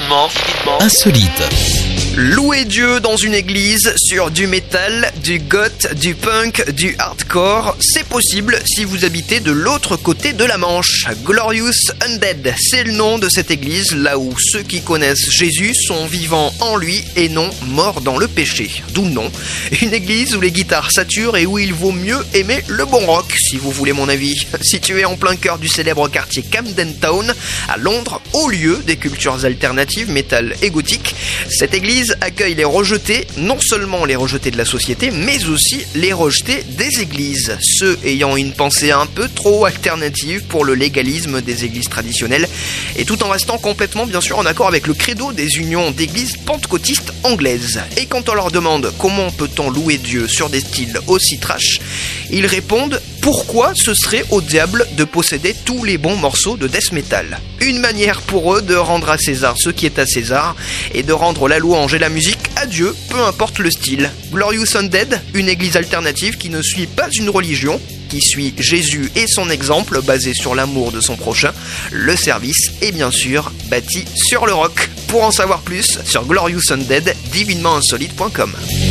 divinement insolite. Louer Dieu dans une église sur du métal, du goth, du punk, du hardcore, c'est possible si vous habitez de l'autre côté de la Manche. Glorious Undead, c'est le nom de cette église, là où ceux qui connaissent Jésus sont vivants en lui et non morts dans le péché. D'où le nom. Une église où les guitares saturent et où il vaut mieux aimer le bon rock, si vous voulez mon avis. Située en plein cœur du célèbre quartier Camden Town, à Londres, au lieu des cultures alternatives, métal et gothique, cette église accueille les rejetés, non seulement les rejetés de la société, mais aussi les rejetés des églises, ceux ayant une pensée un peu trop alternative pour le légalisme des églises traditionnelles, et tout en restant complètement bien sûr en accord avec le credo des unions d'églises pentecôtistes anglaises. Et quand on leur demande comment peut-on louer Dieu sur des styles aussi trash, ils répondent pourquoi ce serait au diable de posséder tous les bons morceaux de death metal. Une manière pour eux de rendre à César ce qui est à César et de rendre la louange et la musique à Dieu, peu importe le style. Glorious Undead, une église alternative qui ne suit pas une religion, qui suit Jésus et son exemple basé sur l'amour de son prochain, le service est bien sûr bâti sur le rock. Pour en savoir plus, sur Glorious Undead, divinementinsolite.com.